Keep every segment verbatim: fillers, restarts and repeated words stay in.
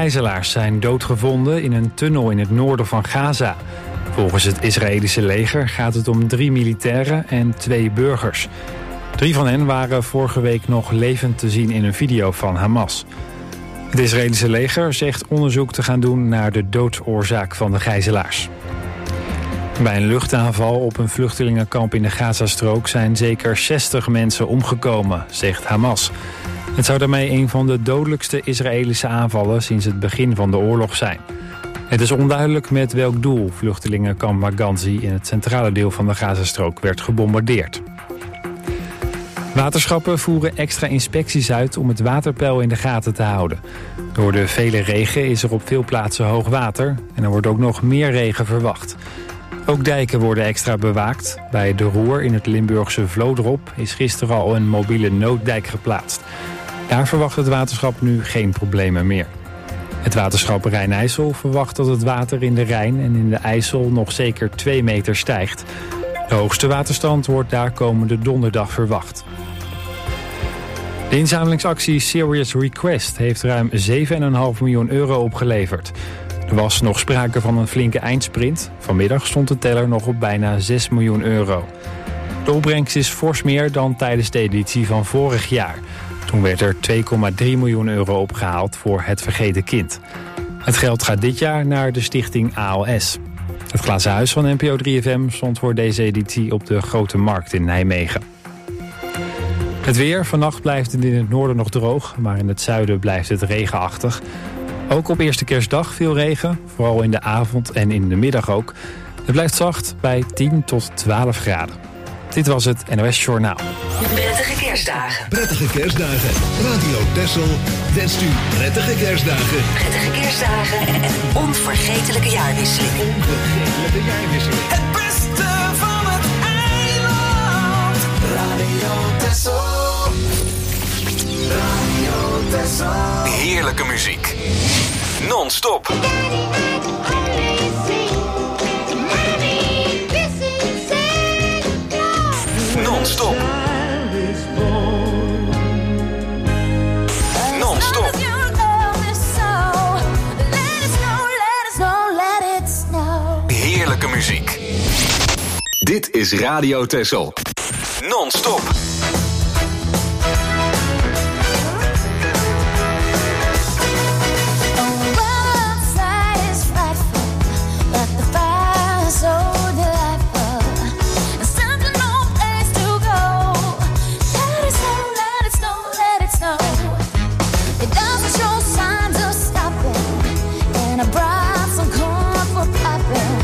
gijzelaars zijn doodgevonden in een tunnel in het noorden van Gaza. Volgens het Israëlische leger gaat het om drie militairen en twee burgers. Drie van hen waren vorige week nog levend te zien in een video van Hamas. Het Israëlische leger zegt onderzoek te gaan doen naar de doodsoorzaak van de gijzelaars. Bij een luchtaanval op een vluchtelingenkamp in de Gazastrook zijn zeker zestig mensen omgekomen, zegt Hamas. Het zou daarmee een van de dodelijkste Israëlische aanvallen sinds het begin van de oorlog zijn. Het is onduidelijk met welk doel vluchtelingenkamp Maganzi in het centrale deel van de Gazastrook werd gebombardeerd. Waterschappen voeren extra inspecties uit om het waterpeil in de gaten te houden. Door de vele regen is er op veel plaatsen hoog water en er wordt ook nog meer regen verwacht. Ook dijken worden extra bewaakt. Bij De Roer in het Limburgse Vlodrop is gisteren al een mobiele nooddijk geplaatst. Daar verwacht het waterschap nu geen problemen meer. Het waterschap Rijn-IJssel verwacht dat het water in de Rijn en in de IJssel nog zeker twee meter stijgt. De hoogste waterstand wordt daar komende donderdag verwacht. De inzamelingsactie Serious Request heeft ruim zeven komma vijf miljoen euro opgeleverd. Er was nog sprake van een flinke eindsprint. Vanmiddag stond de teller nog op bijna zes miljoen euro. De opbrengst is fors meer dan tijdens de editie van vorig jaar. Toen werd er twee komma drie miljoen euro opgehaald voor het vergeten kind. Het geld gaat dit jaar naar de stichting A L S. Het glazen huis van N P O drie F M stond voor deze editie op de Grote Markt in Nijmegen. Het weer. Vannacht blijft het in het noorden nog droog, maar in het zuiden blijft het regenachtig. Ook op eerste kerstdag veel regen, vooral in de avond en in de middag ook. Het blijft zacht bij tien tot twaalf graden. Dit was het N O S Journaal. Prettige kerstdagen. Prettige kerstdagen. Radio Texel wenst u prettige kerstdagen. Prettige kerstdagen en een onvergetelijke jaarwisseling. Onvergetelijke jaarwisseling. Het beste van het eiland. Radio Texel. Radio Texel. Heerlijke muziek. Non-stop. Non-stop. Non-stop. Heerlijke muziek. Dit is Radio Texel. Non-stop.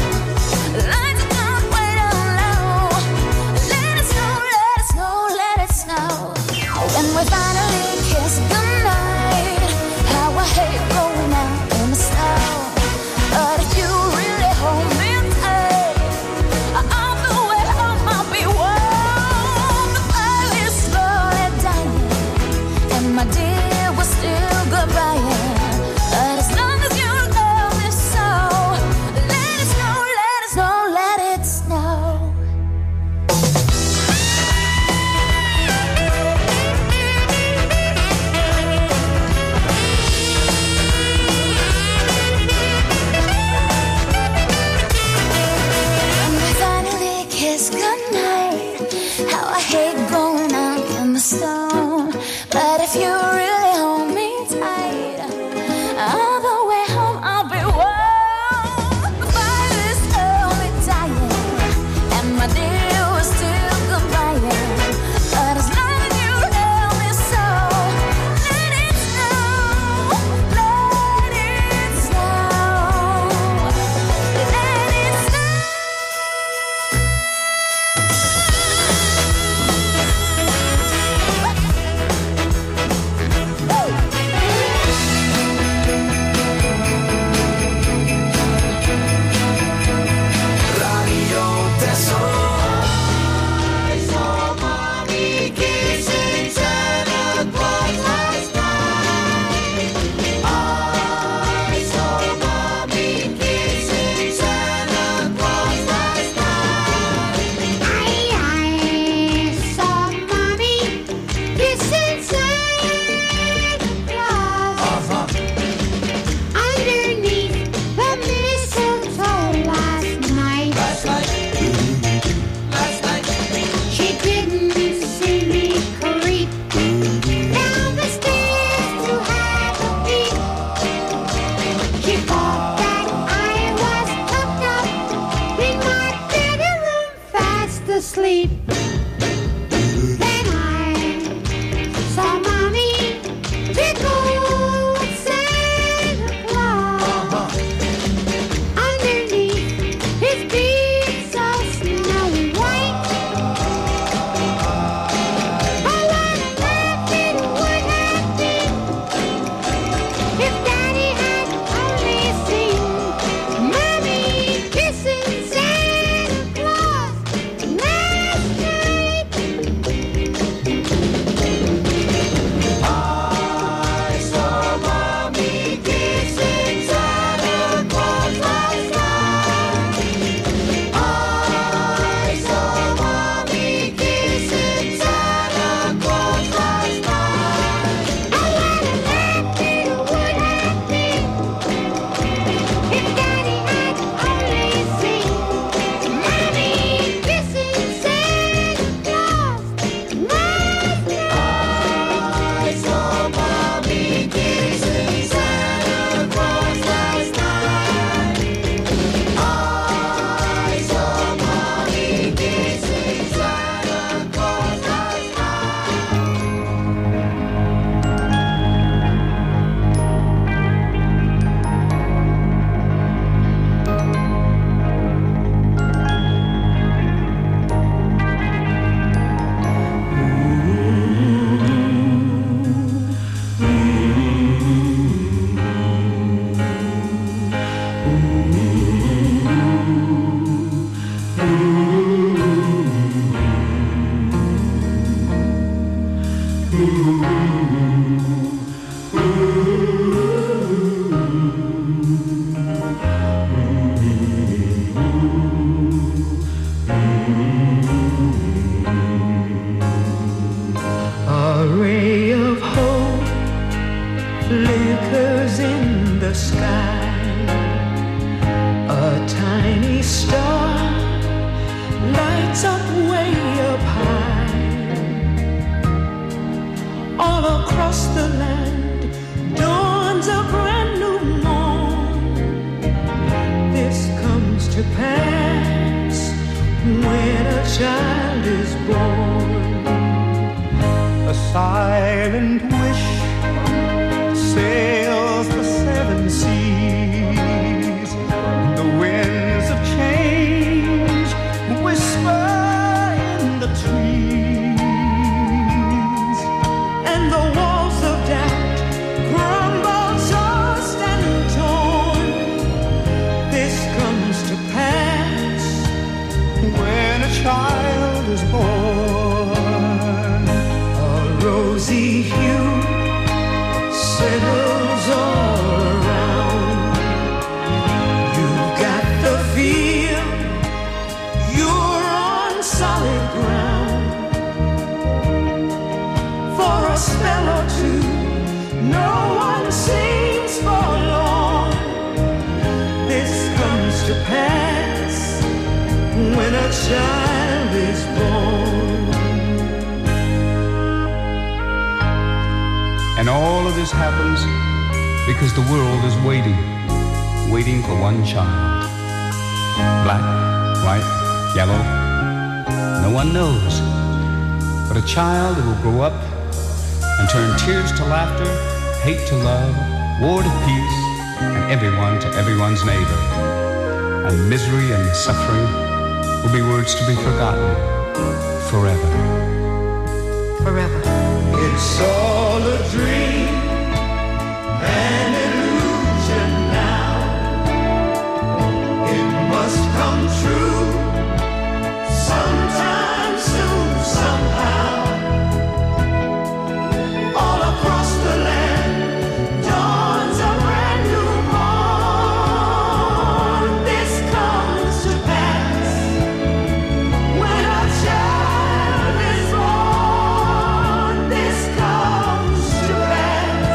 Lights are gone way down low. Let it snow, let it snow, let it sleep. Then I saw Mommy tickle Santa Claus underneath his beard so snowy white. Oh, what a laugh it would have been if Daddy had only seen Mommy kissing Santa Claus last night. I saw Mommy kissing Santa Claus last night. I saw Mommy kissing Santa Claus last night. Oh, what a laugh it would have been if Daddy had only seen Mommy kissing Santa Claus last night. I saw Mommy kissing Santa Claus last night. I saw Mommy kissing Santa Claus last night. A ray of hope flickers in the sky. A tiny star lights up way up high. All across the land dawns a brand new morn. This comes to pass when a child is born. A silent wish sails the seven seas. The winds of change whisper in the trees. And the walls of doubt crumble tossed and torn. This comes to pass When a child is born, a rosy hue settles all around. You've got the feel you're on solid ground. For a spell or two, no one seems forlorn. This comes to pass when a child is born. and all of this happens because the world is waiting, waiting for one child. Black, white, yellow, no one knows. But a child who will grow up and turn tears to laughter, hate to love, war to peace, and everyone to everyone's neighbor. And misery and suffering will be words to be forgotten forever. Forever. It's all a dream, an illusion now. It must come true sometime soon, somehow. All across the land dawns a brand new morn. This comes to pass when a child is born. This comes to pass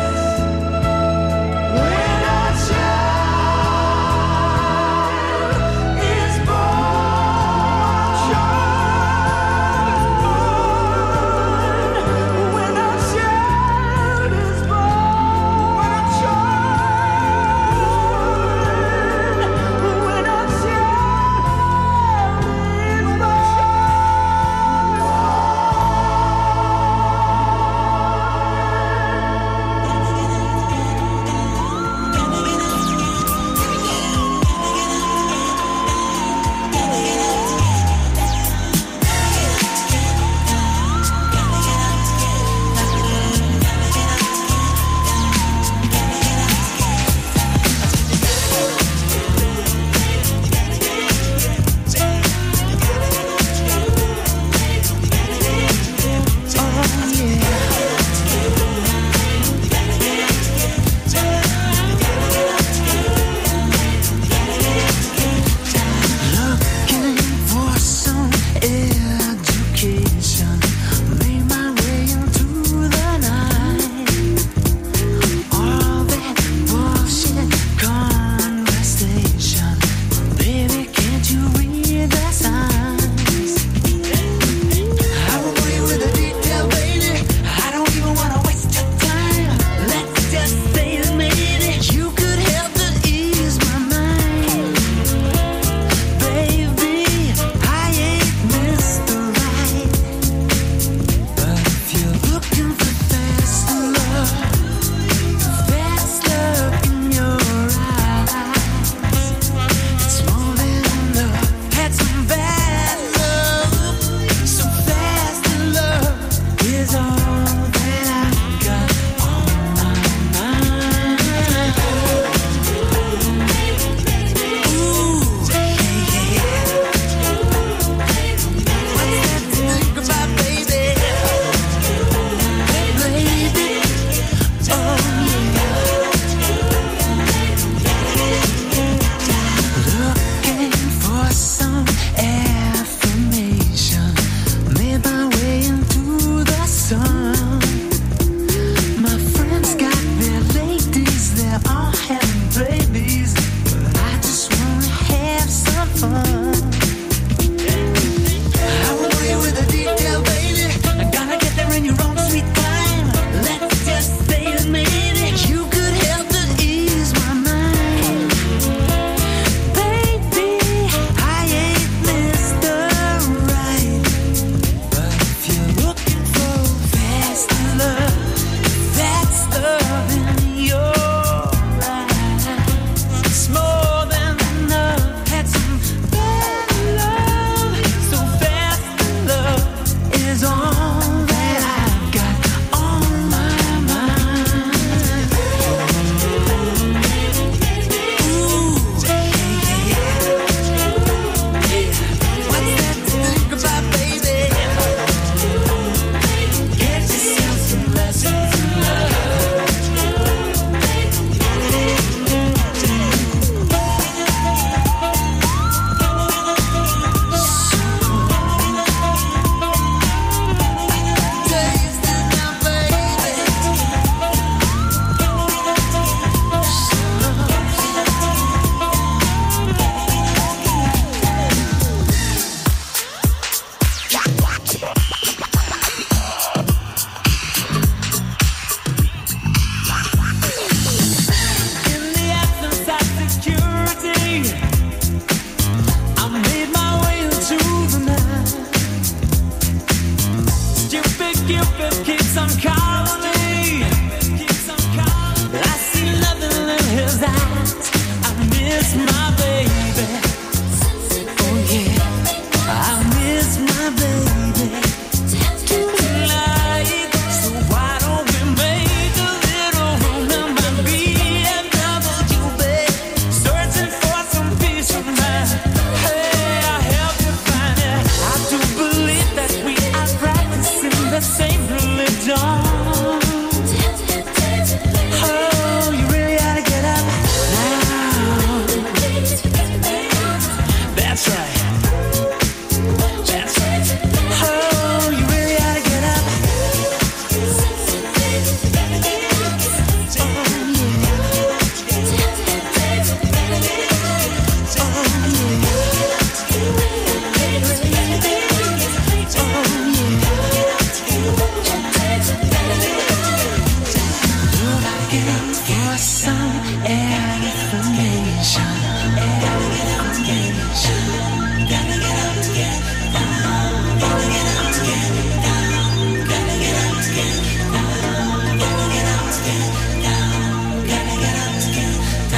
information. Information. Gotta get up to get down. Gotta get up to get down. Gotta get up to get down. Gotta get up to get down. Gotta get up to get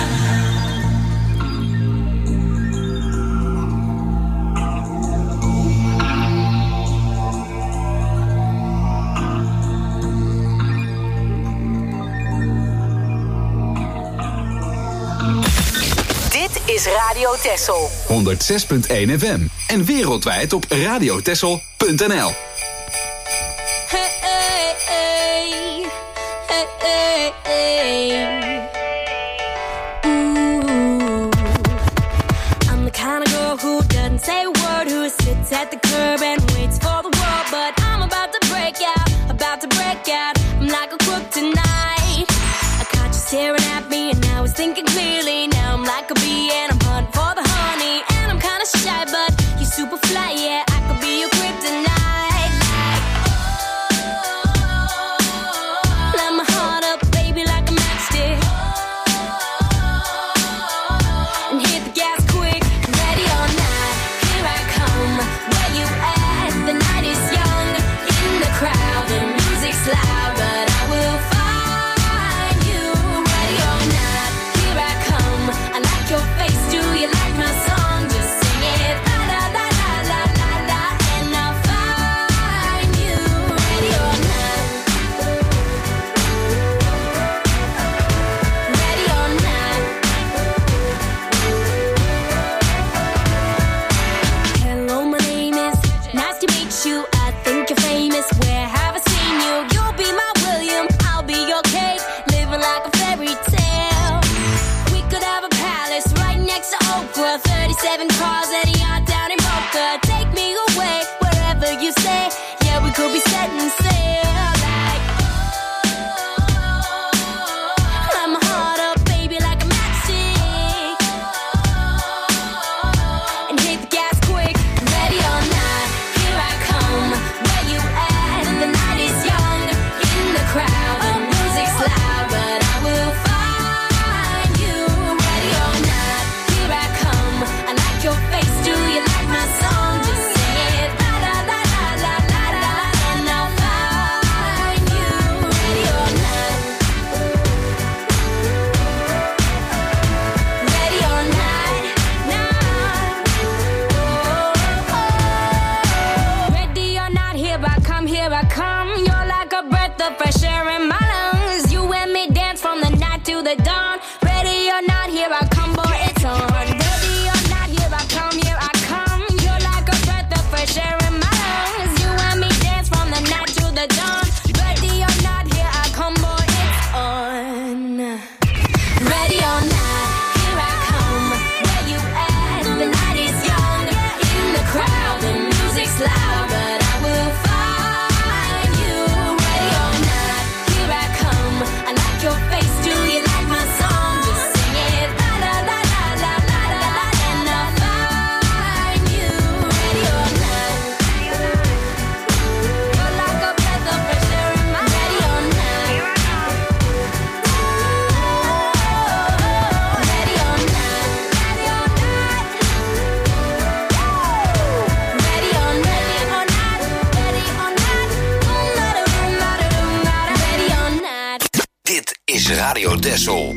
Dit is Radio Texel. honderdzes punt één F M en wereldwijd op radiotexel punt n l. Hey, hey, hey. Hey, hey, hey. Ooh. I'm the kind of girl who doesn't say a word, who sits at the curb and waits for the world. But I'm about to break out, about to break out. I'm like a crook tonight. I caught you staring at me and I was thinking clearly. Now I'm like a bee and I'm hunting for the honey. And I'm kinda shy, but you're super fly, yeah. I could be your kryptonite. Light my heart up, baby, like a matchstick. And hit the gas quick, ready or not. Here I come, where you at? The night is young, in the crowd. The music's loud, but I will find you. Ready or not, here I come. I like your face, do you like my song? Just sing it, la la la la la la la, and I'll find you. Ready or not, ready or not. Hello, my name is. Nice to meet you. I think you're famous. Where have I seen you? You'll be my William, I'll be your Kate. Living like a fairy tale. We could have a palace right next to Oprah. thirty-seven cars at a yacht down in Boca. Take me away wherever you say. Yeah, we could be setting sail. Like, light my heart up, baby, like a matchstick. And hit the gas quick, ready or not. Here I come, where you at? The night is young, in the crowd. The music's loud, but I will find you. Ready or not, here I come. I like your face, do you like my song? Just sing it, la la la la la la la, and I'll find you. Ready or not, ready or not, not. Ready or not, here I come, here I come. You're like a breath of fresh air in my lungs. You and me dance from the night to the dawn. Ready or not, here I come, boy, it's on. Ready or not, here I come, here I come. You're like a breath of fresh air in my lungs. You and me dance from the night to the dawn. Ready or not, here I come, boy, it's on. Ready or not, here I come. Where you at? The night is young, in the crowd. The music's loud, but I will find you. Ready or not, here I come. I like your face, do you like my song? Just sing it, la la la la la la la, and I'll find you. Ready or not, you're like a breath of fresh air in my. Ready or not, ready or not, ready or not, ready or not, ready or not, ready or not, ready or not. Dit is Radio Texel.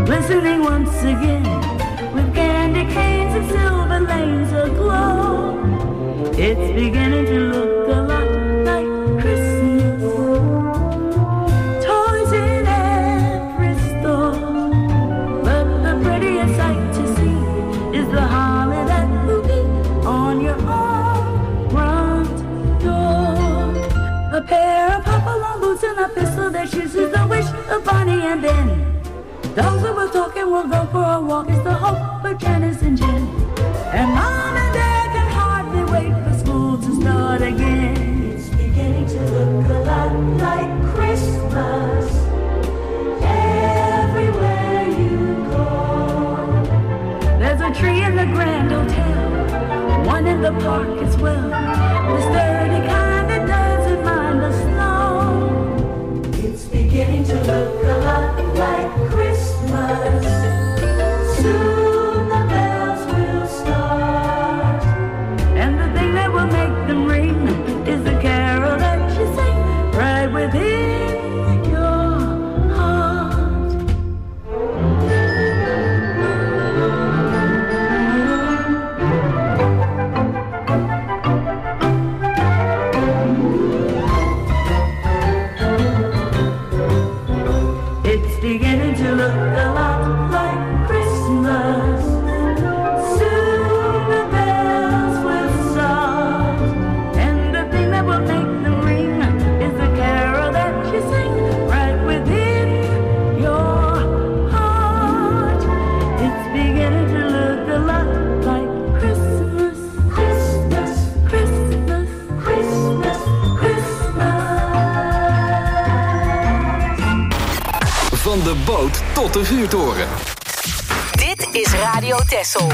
glistening once again, with candy canes and silver lanes aglow. It's beginning to look a lot like Christmas. Toys in every store, but the prettiest sight to see is the holly that will be on your own front door. A pair of hop-along boots and a pistol that shoots is the wish of Bonnie and Ben. Those who were talking will go for a walk. It's the hope for Janice and Jen. And Mom and Dad can hardly wait for school to start again. It's beginning to look a lot like Christmas everywhere you go. There's a tree in the Grand Hotel, one in the park as well. The sturdy kind that doesn't mind the snow. It's beginning to look a lot like Christmas. Soon the bells will start, and the thing that will make them ring is the carol that you sing right within your heart. It's beginning to look a lot like Christmas. Soon the bells will start, and the thing that will make them ring is the carol that you sing right within your heart. It's beginning to look a lot like Christmas. Christmas, Christmas, Christmas, Christmas. Van de boot tot de vuurtoren. Dit is Radio Texel.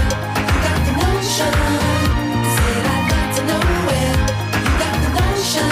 Said I'd like to know where you got the notion.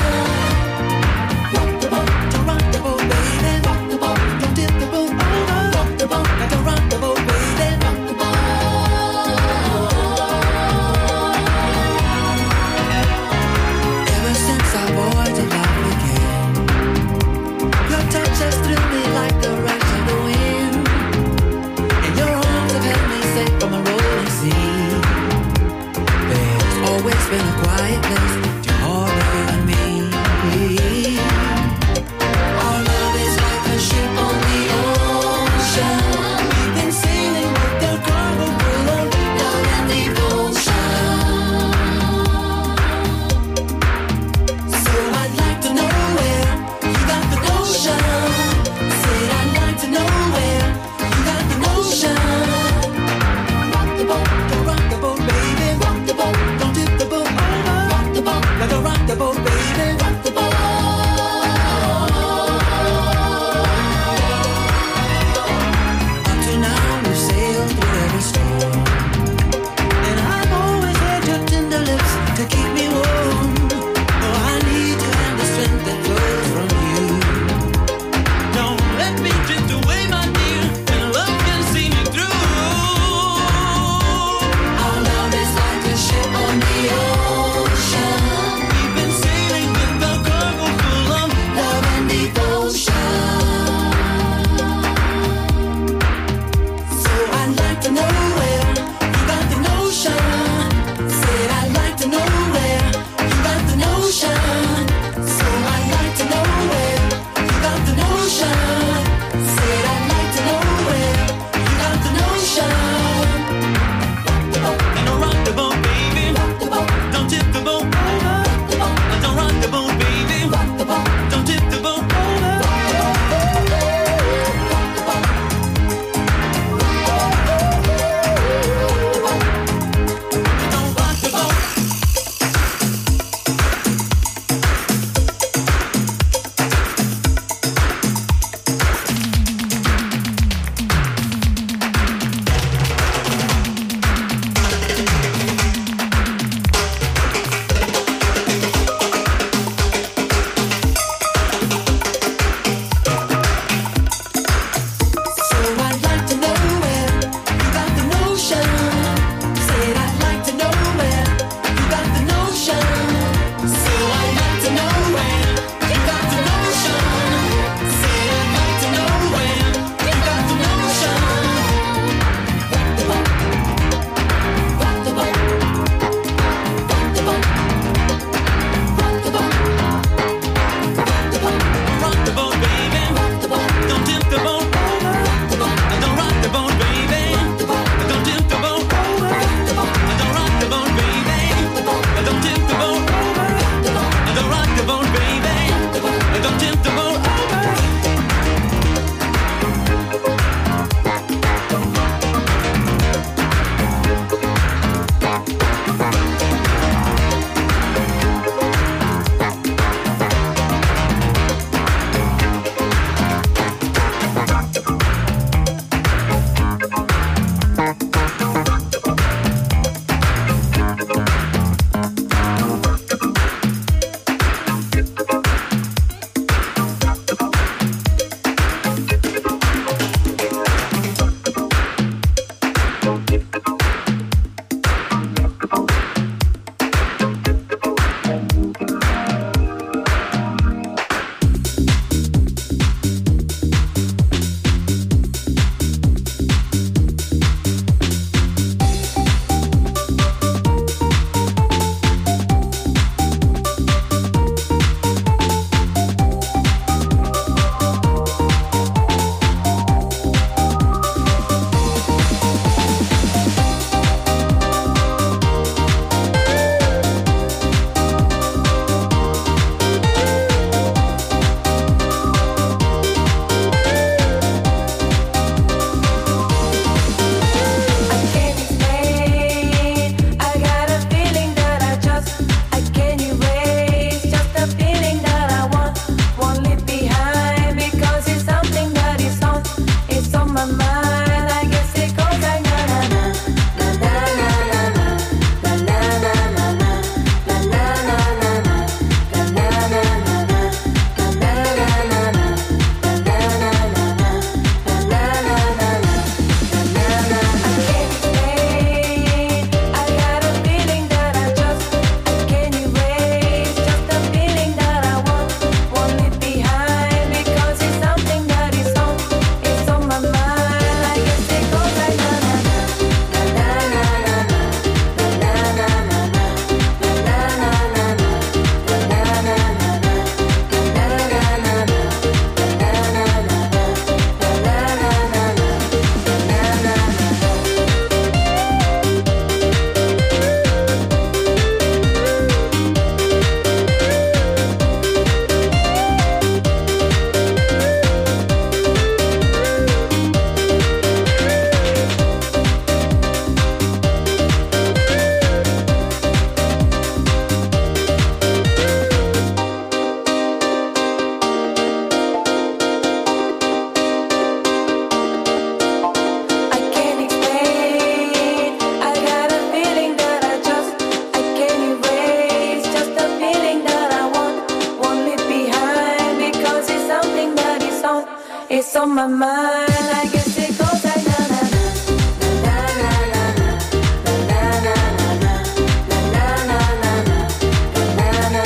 it's on my mind. I guess it goes like na na na na na na na na na na na na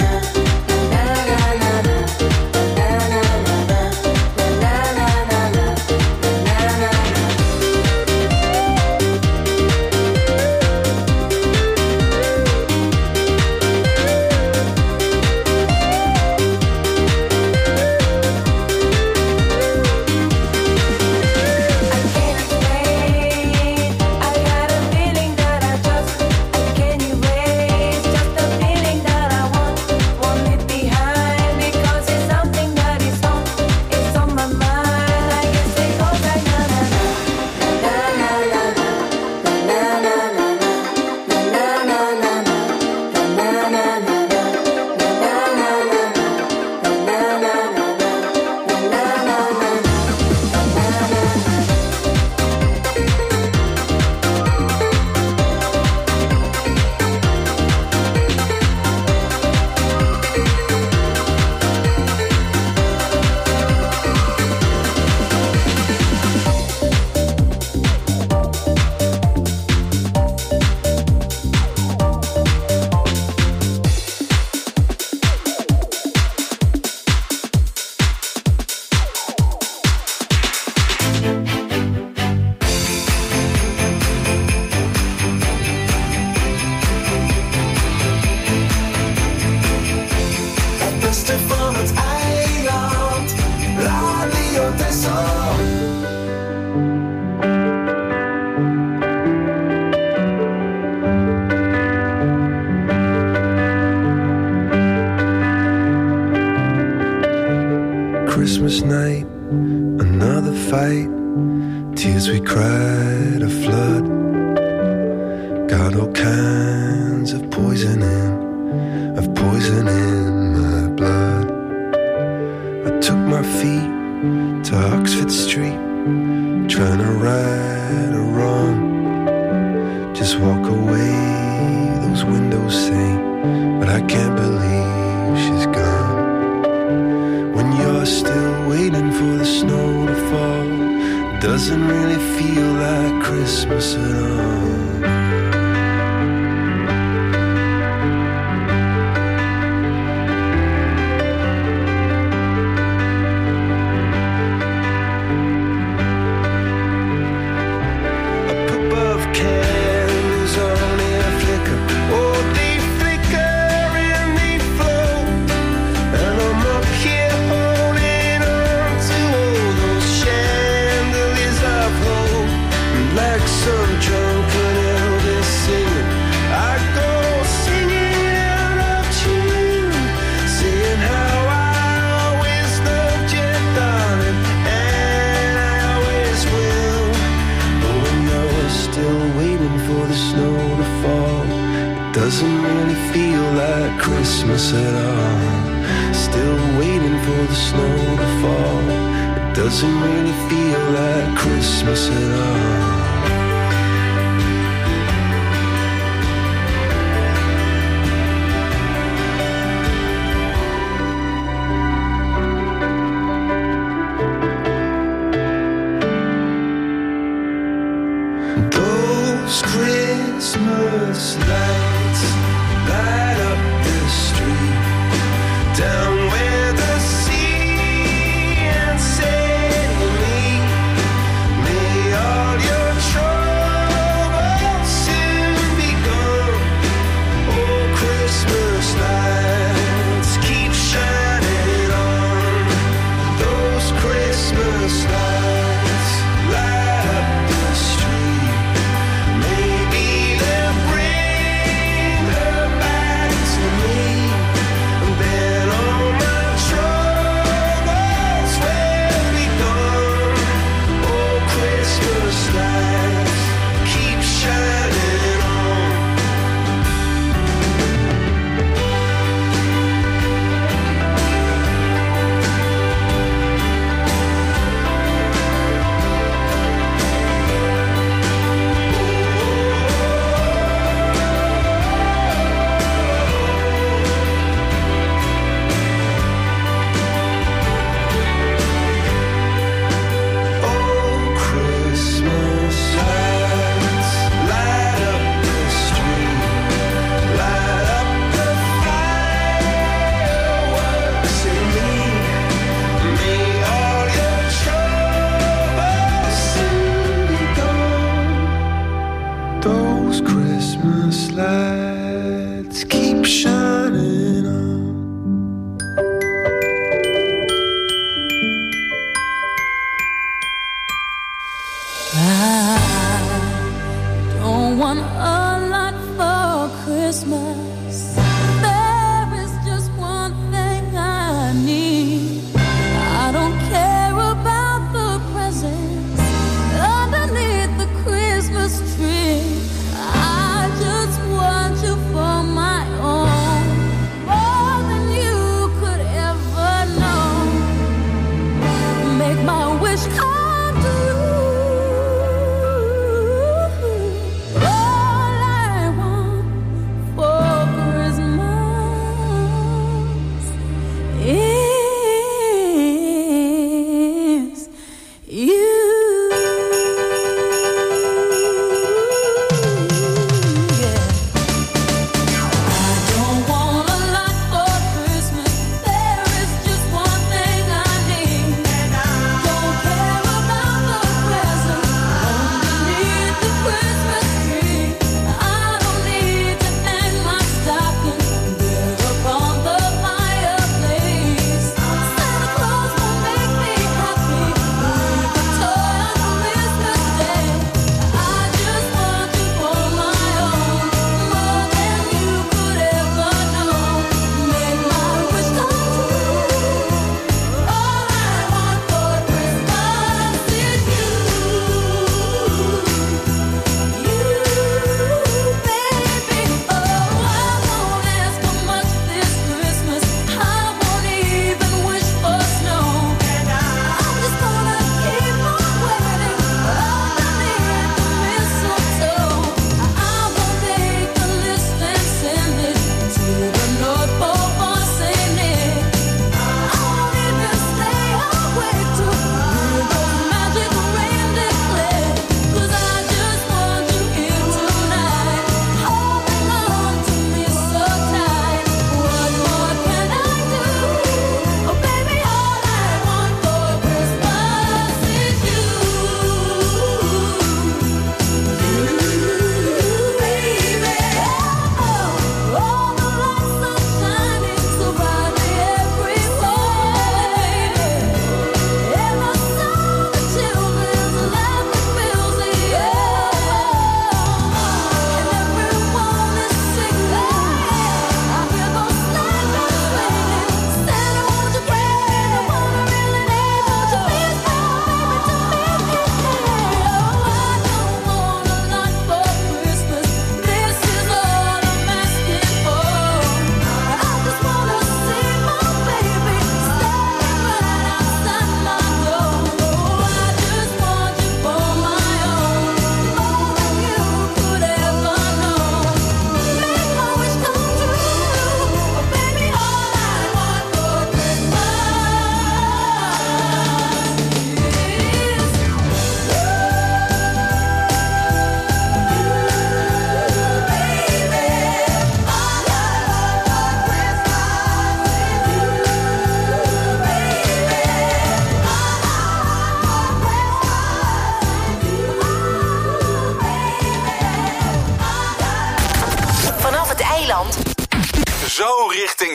Christmas night, another fight, tears we cried a flood. Got all kinds of poison in, of poison in my blood. I took my feet to Oxford Street, trying to right a wrong. Just walk away, those windows say, but I can't believe she's gone. When you're still waiting for the snow to fall, it doesn't really feel like Christmas at all. Doesn't really feel like Christmas at all. Still waiting for the snow to fall. It doesn't really feel like Christmas at all. Those Christmas lights light up the street, down where the sea and say to me, may all your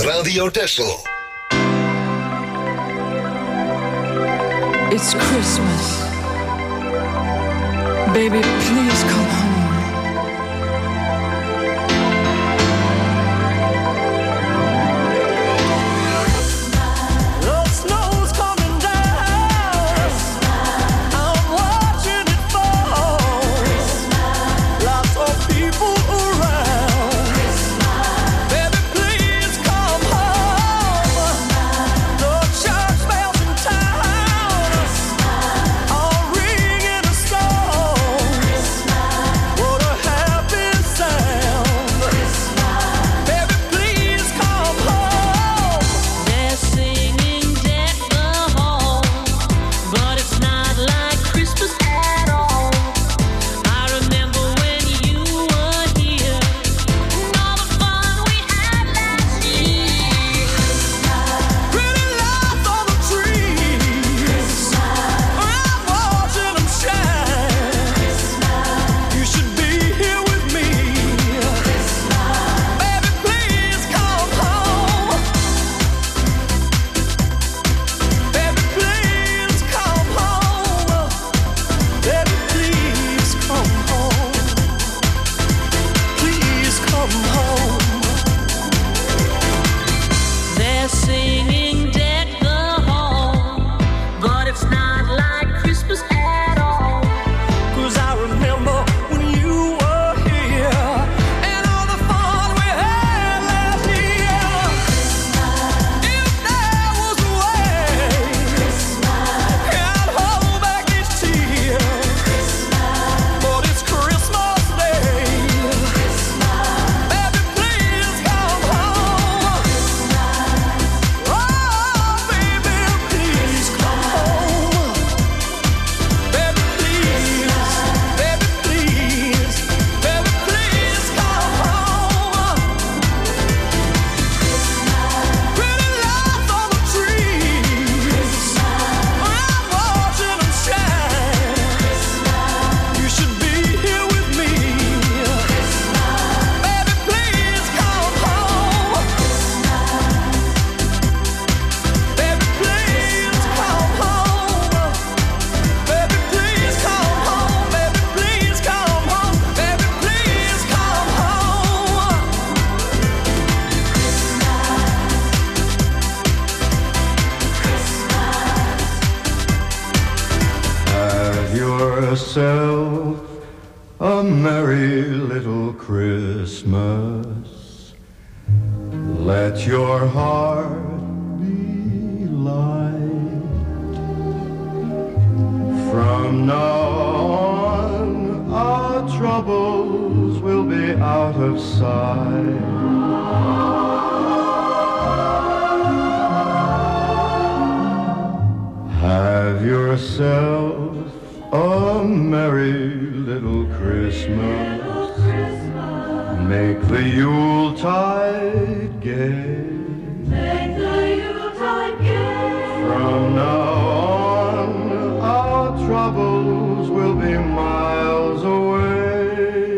Radio Texel. It's Christmas. Baby, please come home. yourself a merry little Christmas. Let your heart be light. From now on, our troubles will be out of sight. Have yourself a merry little Christmas. Make the Yuletide gay. Make the Yuletide gay. From now on, our troubles will be miles away.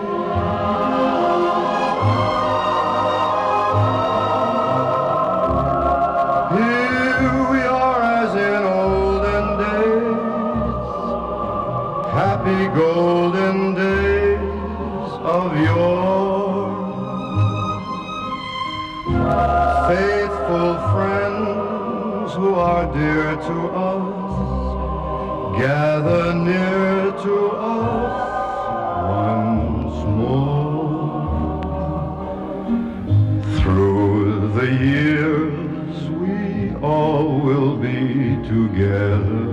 Here we are as in olden days, happy golden days of yore. Faithful friends who are dear to us, gather near to us once more. Through the years we all will be together,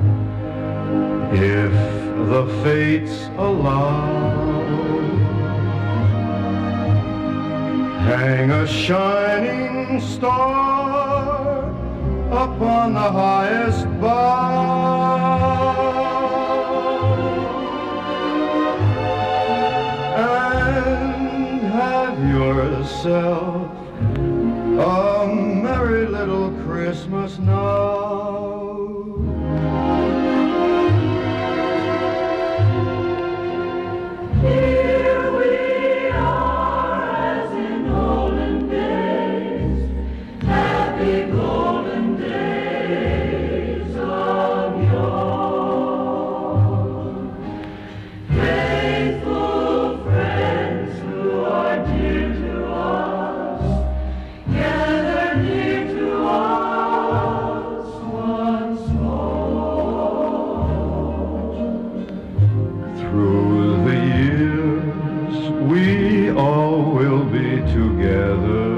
if the fates allow. Hang a shining star upon the highest bough, and have yourself a merry little Christmas now. Here we are as in olden days, together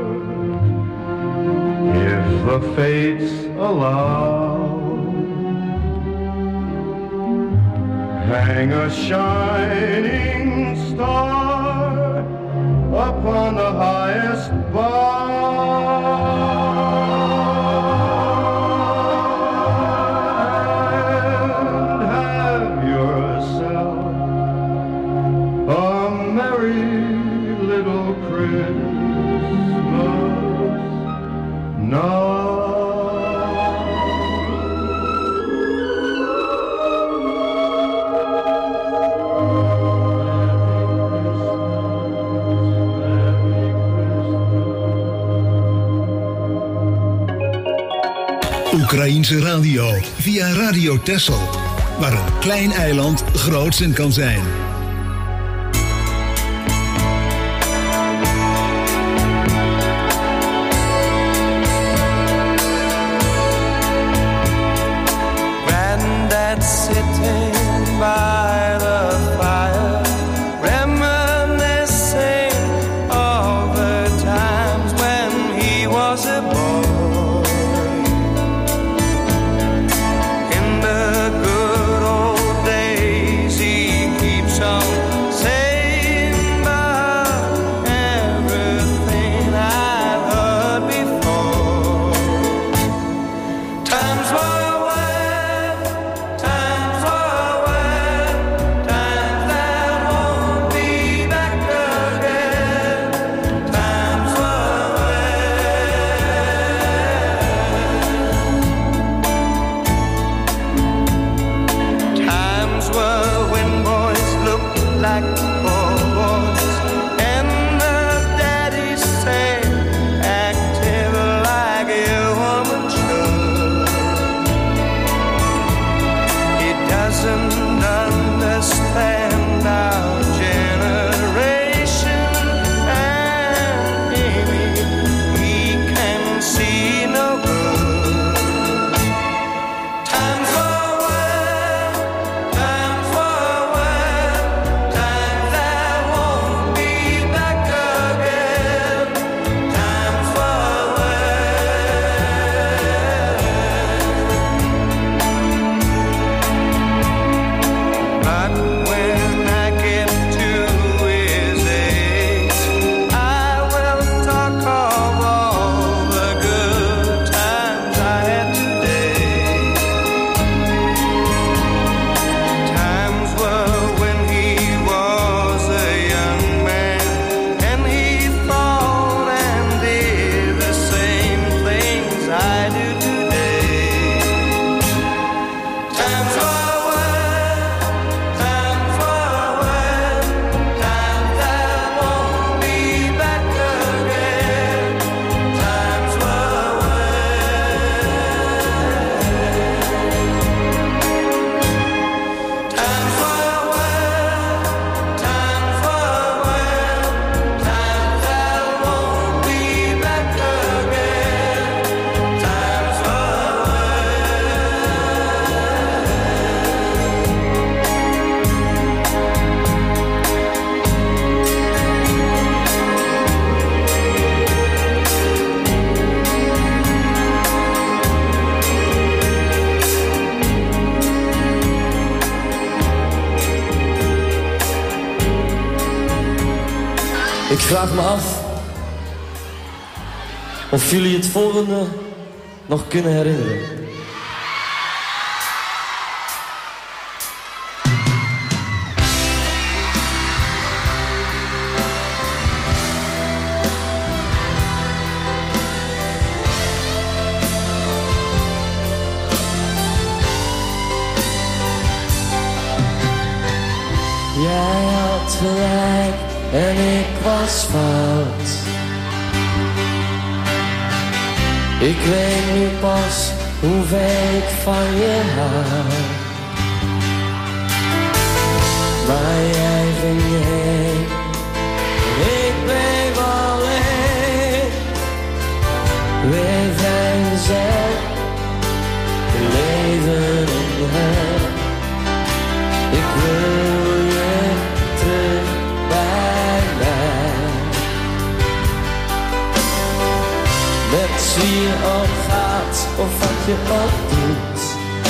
if the fates allow. Hang a shining star upon the highest bough. Oekraïense radio via Radio Texel, waar een klein eiland groots in kan zijn. Granddad sitting by the fire, reminiscing of the times when he was a boy. Ik vraag me af of jullie het volgende nog kunnen herinneren. Jij had gelijk en ik was fout. Ik weet nu pas hoe ver ik van je hou. Maar jij ging heen, ik bleef alleen. Weer vrijgezet, leven in hem. Ik wil je terug bij mij. Dus wie je ook gaat of wat je ook doet.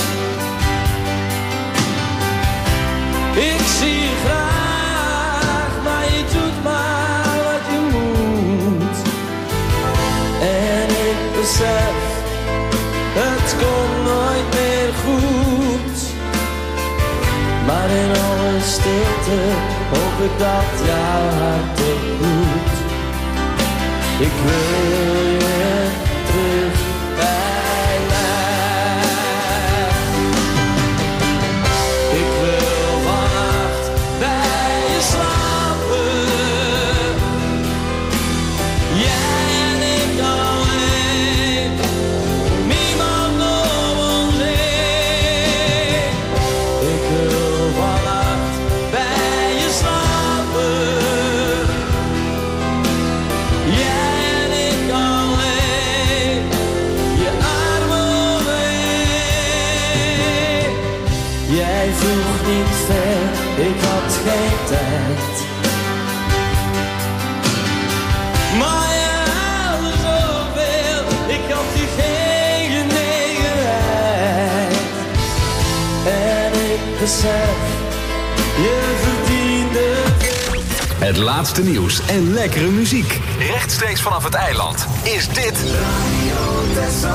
Ik zie je graag, maar je doet maar wat je moet. En ik besef, het komt nooit meer goed. Maar in alle stilte hoop ik dat jouw hart het doet. Ik wil je terug bij mij. Ik wil vannacht bij je slapen. Jij en ik alleen. Niemand om ons heen. Ik wil vannacht bij je slapen. Jij Jij vroeg niet ver, ik had geen tijd. Maar je haalde zoveel, ik had je geen genegenheid. En ik besef, je verdiende. Het laatste nieuws en lekkere muziek. Rechtstreeks vanaf het eiland is dit Radio Texel.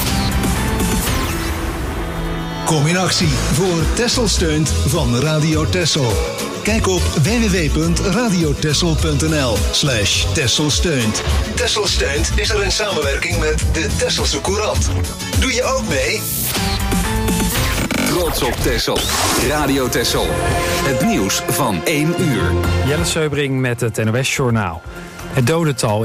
Kom in actie voor Texel steunt van Radio Texel. Kijk op w w w punt radio texel punt n l slash Texel steunt. Texel steunt is er in samenwerking met de Texelse Courant. Doe je ook mee? Trots op Texel. Radio Texel. Het nieuws van één uur. Jelle Seubring met het N O S Journaal. Het dodental